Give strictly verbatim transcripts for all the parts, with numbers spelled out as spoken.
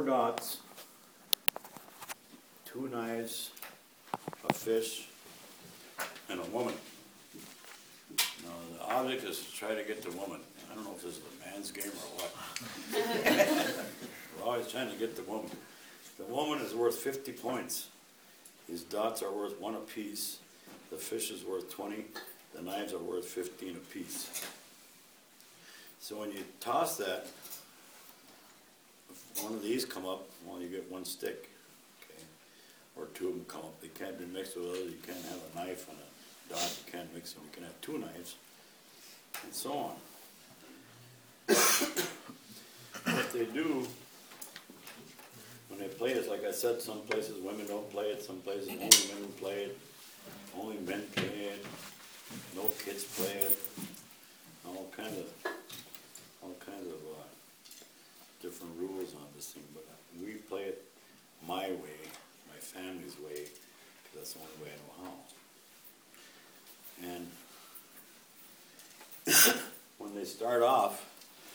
dots, two knives, a fish, and a woman. Now, the object is to try to get the woman. I don't know if this is a man's game or what. We're always trying to get the woman. The woman is worth fifty points. These dots are worth one apiece. The fish is worth twenty. The knives are worth fifteen apiece. So when you toss that, if one of these come up, well, you get one stick. Okay? Or two of them come up. They can't be mixed with others. You can't have a knife and a dot. You can't mix them. You can have two knives, and so on. What they do when they play it, like I said, some places women don't play it, some places only women play it, only men play it, no kids play it, all kinds of, all kinds of uh, different rules on this thing. But we play it my way, my family's way, because that's the only way I know how. And when they start off,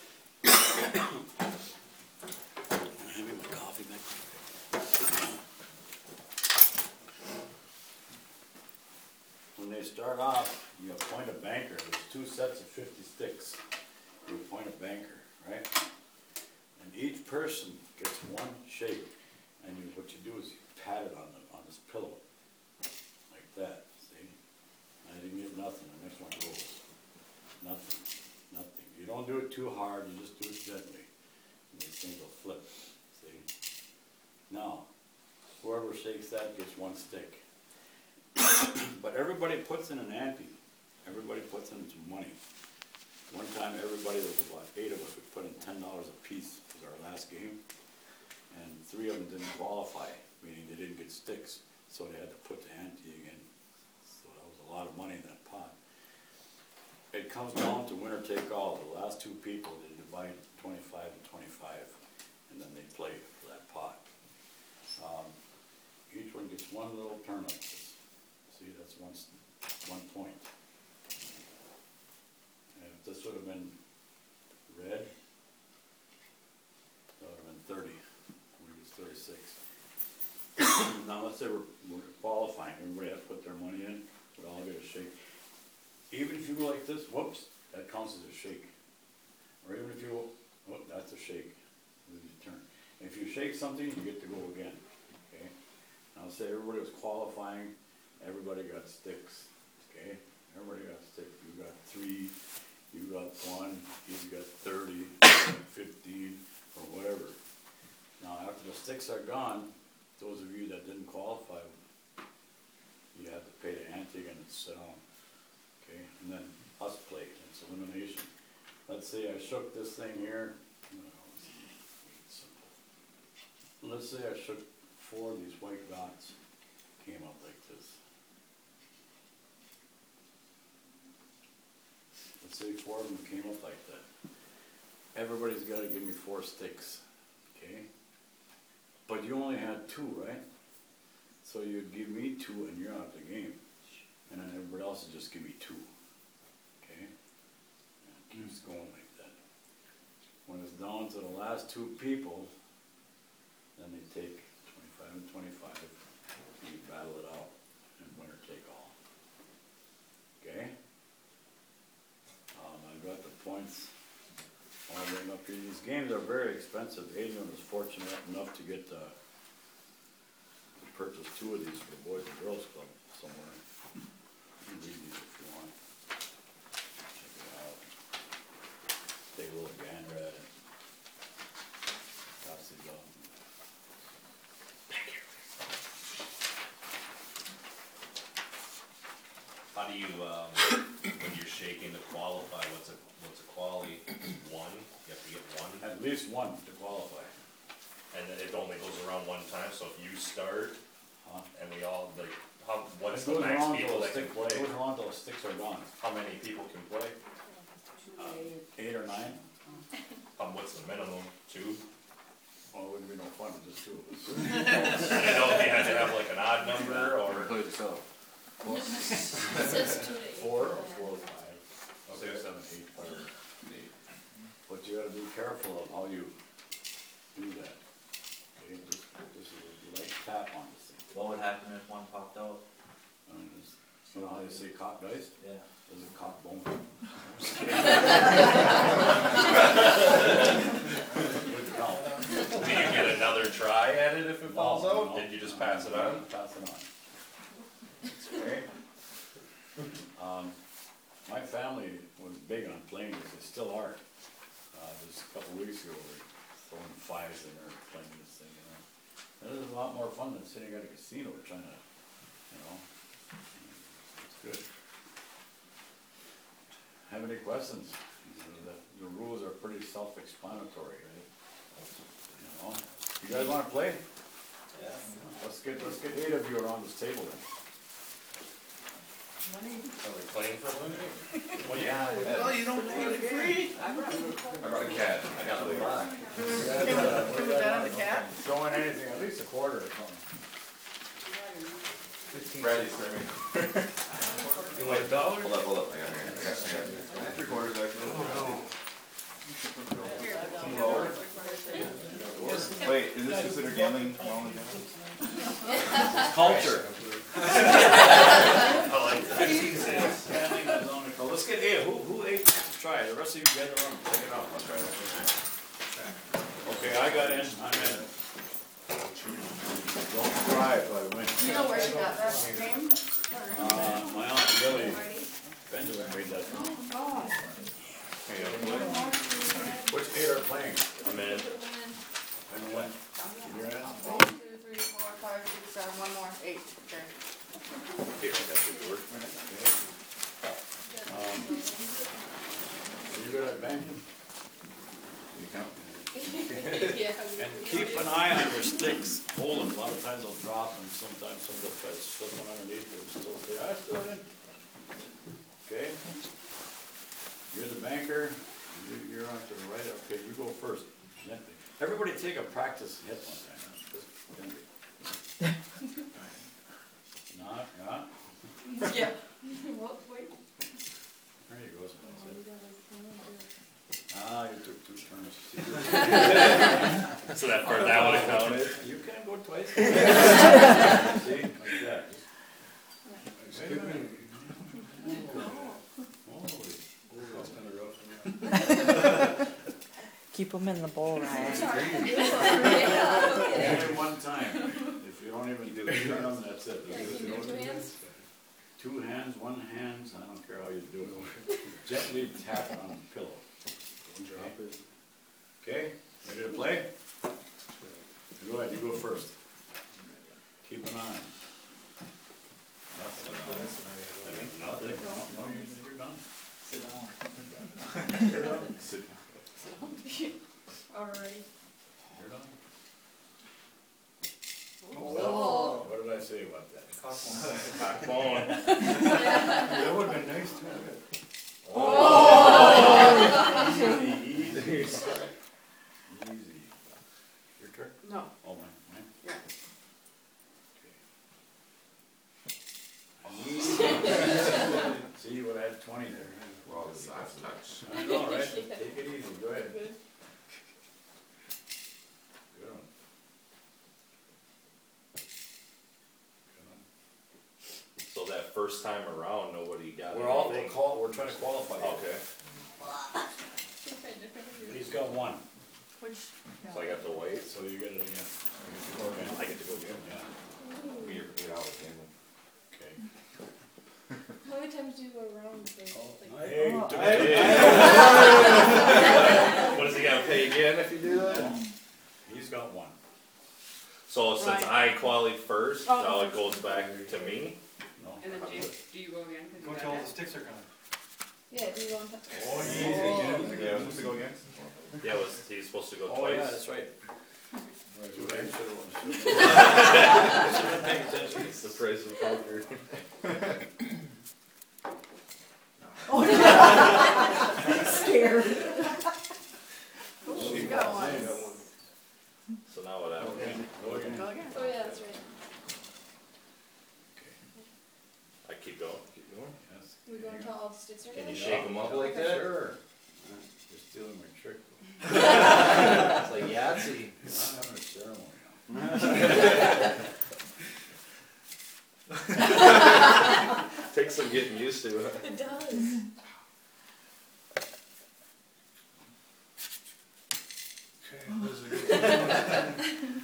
hand me my coffee back. When they start off, you appoint a banker. There's two sets of fifty sticks. You appoint a banker, right? And each person gets one shake. And you, what you do is you pat it on the on this pillow, like that. See? I didn't get nothing. The next one goes. Nothing. Nothing. You don't do it too hard. You just do it gently. And these things will flip. See? Now, whoever shakes that gets one stick. But everybody puts in an ante. Everybody puts in some money. One time, everybody, there was about eight of us, we put in ten dollars a piece. It was our last game. And three of them didn't qualify, meaning they didn't get sticks. So they had to put the ante again. So that was a lot of money in that pot. It comes down to winner take all. The last two people, they divide twenty-five and twenty-five, and then they play for that pot. Um, each one gets one little turnip. See, that's one, one point. And if this would have been red, that would have been thirty. We was thirty-six. Now let's say we're, we're qualifying. Everybody has to put their money in. We all get a shake. Even if you go like this, whoops, that counts as a shake. Or even if you go, whoop, that's a shake. Then you turn. And if you shake something, you get to go again. Okay. Now say everybody was qualifying. Everybody got sticks, okay? Everybody got sticks. You got three, you got one, you got thirty, you got fifteen, or whatever. Now, after the sticks are gone, those of you that didn't qualify, you have to pay the ante and sit down, okay? And then us play. It's elimination. Let's say I shook this thing here. Let's say I shook four of these white dots, came up like this. Let's say four of them came up like that. Everybody's got to give me four sticks, okay? But you only had two, right? So you'd give me two and you're out of the game. And then everybody else would just give me two, okay? And it keeps going like that. When it's down to the last two people, then they take twenty-five and twenty-five, and you battle it out, and winner take all, okay? Um, I've got the points all written up here. These games are very expensive. Adrian was fortunate enough to get uh, to purchase two of these for the Boys and Girls Club somewhere. You can read these if you want. Check it out. Take a little gander at it. Pass these up. How do you, um, when you're shaking to qualify, what's a what's a quality? One? You have to get one? At least one to qualify. And then it only goes around one time, so if you start, Huh? and we all, like, how, what's It the goes max around people till the that can stick- play? It goes around till the sticks are gone. How many people can play? Eight or nine? Um, what's the minimum? Two? Well, it wouldn't be no fun with just two of us. I didn't know if you had to have like an odd number, or, Play the cell. It says two to eight. Four or four or five, Okay. six, seven, eight, whatever. But you gotta be careful of how you do that. happen if one popped out? Um, it's- You know how they say cock dice? Yeah. There's a cock bone. Good call. Do you get another try at it if it falls No, out? no, Did you just no, pass it on? Pass it on. Okay. Um, my family was big on playing this, they still are. Uh, just a couple weeks ago, we were throwing fives in there, playing this thing, you know. And it was a lot more fun than sitting at a casino trying to, you know. It's good. Have any questions? You know, The, the rules are pretty self-explanatory, right? You know, you guys wanna play? Yeah. Let's get, let's get eight of you around this table then. Are we playing for money? Well, yeah. Well, you don't pay for free. I brought a cat. I got the lock. Can we bet on the cat? Throw in anything, at least a quarter or something. Bradley's for me. You want a dollar? Hold up, hold up, I got it, I got it, I got it. Three quarters actually. Wait, is this considered gambling? Culture. I like fifteen cents. Let's get eight, who, who ate, try it, the rest of you get the room, take it out. Let's try it. Okay, I got in, I'm in. Don't cry if I win. You know where she got that name? Uh, my aunt Billy, Benjamin made that for me. Oh. Which eight are playing? I'm in. And what? You're in? One, two, three, four, five, six, seven, one more, eight. Okay. Here, that should work. Um, are you good at banking? You count? Yeah. And keep an eye on your sticks, hold them, a lot of times they'll drop and sometimes some of the guys slip one underneath you, still say, I still in. Okay? You're the banker, You- you're on to the right, okay, you go first. Everybody take a practice hit one time. Just gently. Not, not, Yeah. What, wait? there you go. Ah, you took two turns. So that part, that would have counted. You can go twice. See, like that. Keep them in the bowl, Ryan. Only one time. If you don't even do it, turn them, that's it. Yeah, can you do two hands? Two hands, one hand, I don't care how you do it. Gently tap it on the pillow. Drop it. Okay, ready to play? Go ahead, you go first. Keep an eye. Nothing. Nothing. No, no, you're done. Sit down. You're done. Sit down. Alrighty. You're done. Oh. What did I say about that? Cock bone. That would've been nice too. Oh. Easy, easy. Easy. Your turn? No. Oh, mine, mine? Yeah. Okay. See, you would've had twenty there. Well, soft touch. I know, right? Take it easy, go ahead. Good. Good one. Good one. So that first time around, nobody got We're all, anything. call, we're trying to qualify. you. Okay, He's got one, Which? so I got to wait. so you get it again. I get to go again. Yeah, You're, you're out with gambling. okay. How many times do you go around? the- like- Hey, Oh, took I- it. What does he gotta pay again if you do that? He's got one. So since I qualified first, Oh. now it goes back to me? No. And then James, do you go again? 'Cause you Go got till all it? the sticks are gone. Yeah, do you want to? Oh, easy. Yeah, I'm supposed to go against? Yeah, was he supposed to go Oh, yeah, twice? that's right. Should've- should've- should've- It's the price of poker. Scared. You got one. So now what happens? Okay, go again. Go again. Oh, yeah, that's right. I keep going, keep going. Yes. We going until all the sticks are Can you done? shake them up like that? Sure. You're stealing my trick. It's like Yahtzee. I'm having a ceremony now. getting used to it. It does. Okay, this is a good one.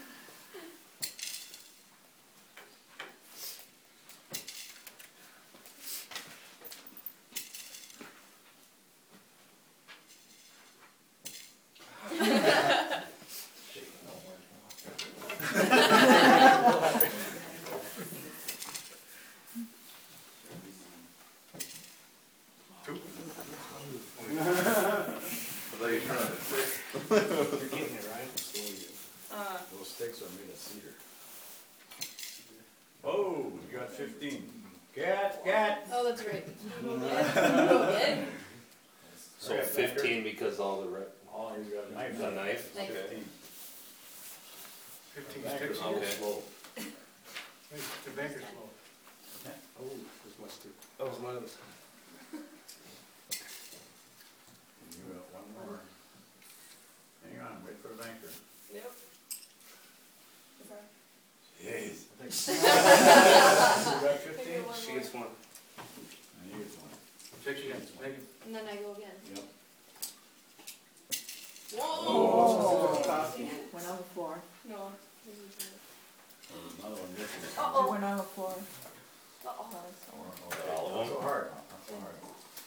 Are they trying to fix? You're getting it right. Uh, Those sticks are made of cedar. Oh, you got fifteen. Cat, cat. Oh, that's right. Go again. Go again. So Right, fifteen because all the re- Oh, you got a knife. the knife? Knife. Okay. Fifteen Banker's sticks. a little Okay. slow. Hey, the banker's slow. Oh, this must do. Oh, it's mine. You got one more. Hang on, wait for the banker. Yep. Jeez. You got Take fifteen? it one She more. gets one. And you get one. Six again. Make it. And then I go again. Yep. Whoa! Went on the floor. No. this is it. There's another one missing. It Uh-oh. went on the floor. Uh-oh. Okay. All of Not them? so hard, not so hard.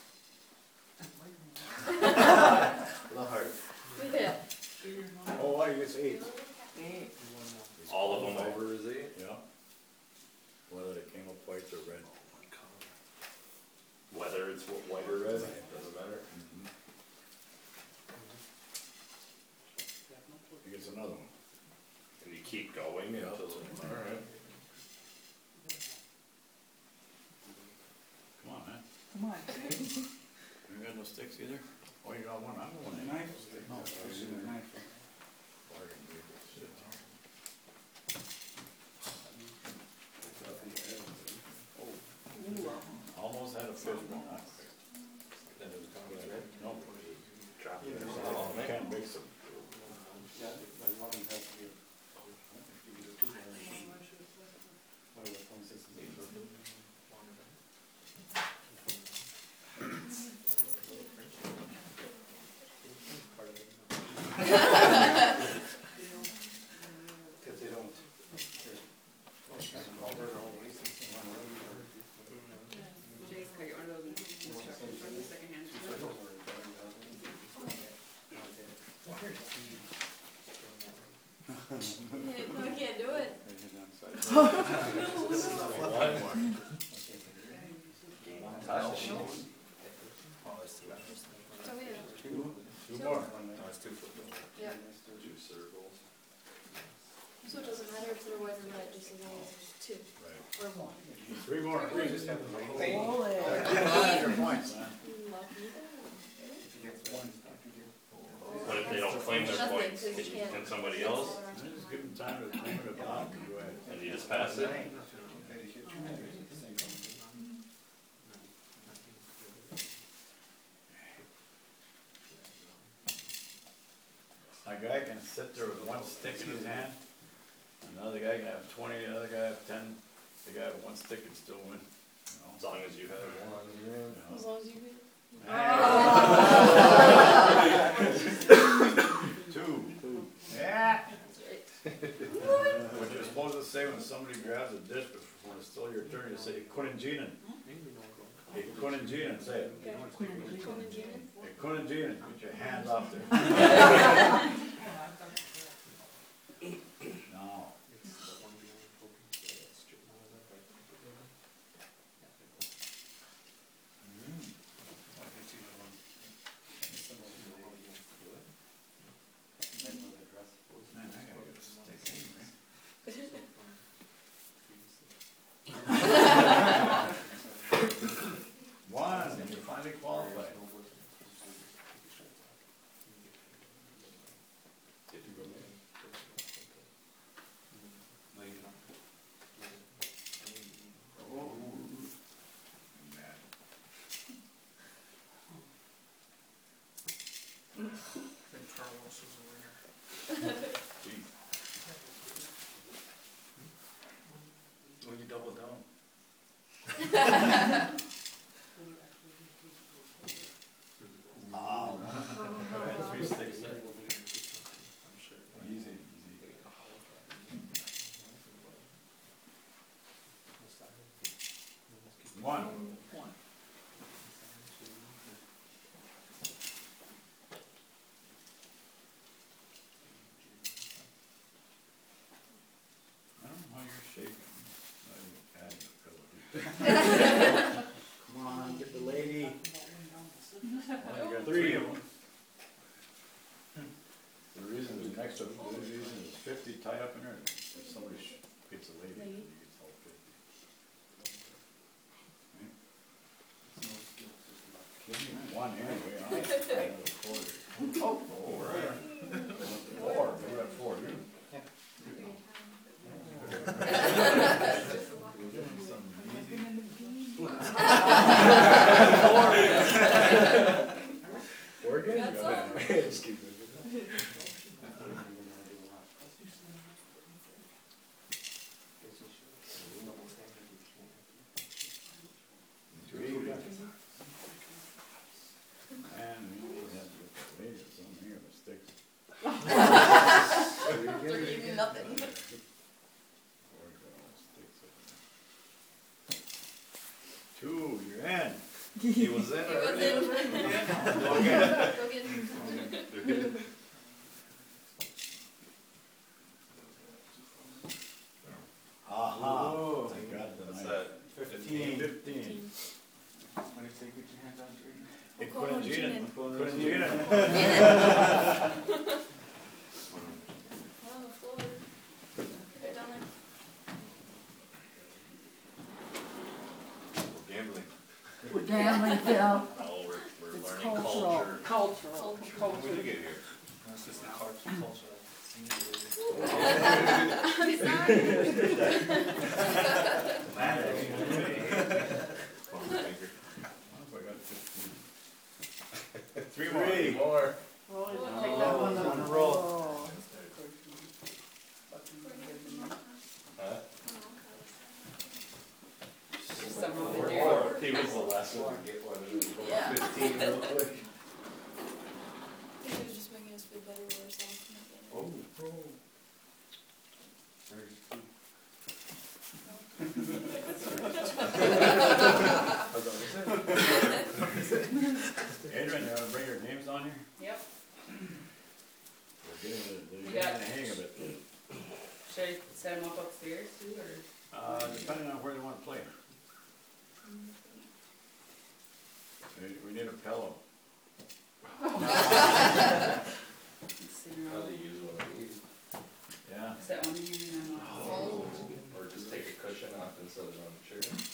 The heart. Yeah. Oh, what, you get eight? Eight. All of them over is eight? Yeah. Whether they came up white or red. Whether it's wh- white or red, doesn't matter. Mhm. He gets another one. And you keep going Yeah. until, alright. Come on, man. Come on. You got no sticks either? Oh, you got one, I'm the one. Knife? No, this is a knife. Bargain, baby. Shit. Almost had a fish, but not quite. No. You can't mix them. Cause they don't. No, I can't do it. So yeah. Two, two more. Yeah. Two circles. So it doesn't matter if they're white or red, just as long as there's two Right. or one. Three more, Three please. Roll it. Your points, man. Lucky What if they don't claim their Nothing, points? 'cause you Can, can't- can somebody else? Just give them time to claim it up and go ahead. And you just pass it? A guy can sit there with one stick in his hand, another guy can have twenty, another guy have ten, the guy with one stick can still win, you know? As long as you have one. You As know? long as you win. Two. Yeah. That's right. What you're supposed to say when somebody grabs a dish, but when it's still your turn, you say, "Kuningjinan." Hey, Kuningjinan, say it. Okay. Conan Gina? Hey, Kuningjinan, get your hands off there. No. Man, I gotta get a stick anyway. One, and you finally qualified. Carlos is a winner. Gee. When you double down. Come on, get the lady. Well, you got three of them. The reason the next one, the reason is fifty tied up in there, if somebody sh- gets a lady, Lady. he gets all fifty. Give me one anyway, I have a quarter. Oh, Four, right? Four, we're at four, you. Four again? Got some? Just keep it. Three. And we only have to get the ladies on here, the sticks. they're eating nothing. Two, you're in. He was in He was already. in. Go again. Go get him. Aha. Whoa. I got the What's knife. that? Fifteen. Fifteen. What if they get your hands on three? Hey, We'll call him Quinagina. Gina. Quinagina. On the floor. Right down there. We're gambling. We're gambling, Phil. Oh, we're, we're It's learning cultural. culture. Cultural. When did you get here? That's just the culture, culture. I got fifteen. Three more. Three. More. Roll it, Oh, take that one. on a roll. Oh. Huh? Four. He was the last one to get one. Yeah. Fifteen real quick. I think he was just making us feel better with ourselves. Oh. Adrian, you wanna bring your names on here? Yep. We're getting the, We the, got- getting the hang of it. Should I set them up upstairs too, or? Uh, depending on where they wanna play. We, we need a pillow. Sitting How around. do you use one of these? Yeah. Set one in here and then. Oh. Or just take a cushion off and set it on the chair.